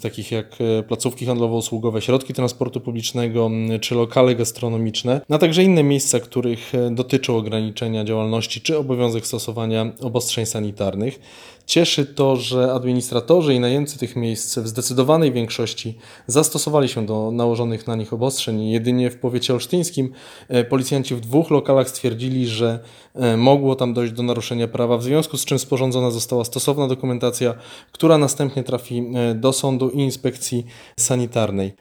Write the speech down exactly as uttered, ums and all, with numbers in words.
takich jak placówki handlowo-usługowe, środki transportu publicznego czy lokale gastronomiczne, a także inne miejsca, których dotyczą ograniczenia działalności czy obowiązek stosowania obostrzeń sanitarnych. Cieszy to, że administratorzy i najemcy tych miejsc w zdecydowanej większości zastosowali się do nałożonych na nich obostrzeń. Jedynie w powiecie olsztyńskim policjanci w dwóch lokalach stwierdzili, że mogło tam dojść do naruszenia prawa, w związku z czym sporządzona została stosowna dokumentacja, która następnie trafi do sądu i inspekcji sanitarnej.